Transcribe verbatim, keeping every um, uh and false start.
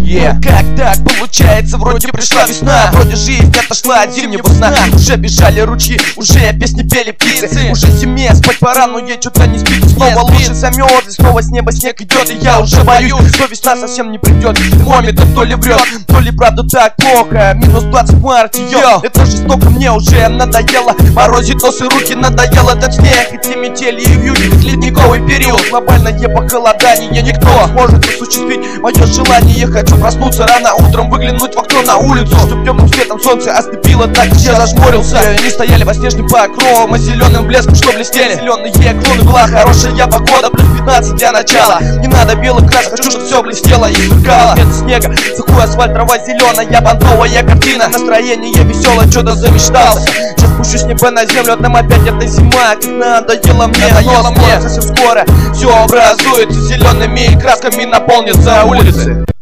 Yeah. Как так получается? Вроде пришла весна, вроде жизнь отошла от зимнего сна. Уже бежали ручьи, уже песни пели птицы. Уже зиме спать пора, но ей что-то не спит. Снова лучше замерзли, снова с неба снег идет. И я уже боюсь, что весна совсем не придет. Мой метод то ли врет, то ли правда так плохо. Минус двадцать в марте, йо, это жестоко, мне уже надоело. Морозит носы, руки, надоело этот снег. Эти метели и вьюги, ледниковый период. Глобальное похолодание, никто может осуществить мое желание. Хочу проснуться рано утром, выглянуть в окно на улицу, чтоб темным светом солнце ослепило, так я зажмурился. Не стояли во снежным покровом, а зеленым блеском, что блестели зеленые кроны. Была хорошая погода, плюс пятнадцать для начала. Не надо белых красок, хочу, чтобы все блестело и сверкало. Нет снега, сухой асфальт, трава зеленая, бантовая картина. Настроение веселое, что-то замечтался. Сейчас спущусь с неба на землю, а там опять эта зима. Как надоело мне, надоело мне. Совсем скоро все образуется, зелеными красками наполнится улицы.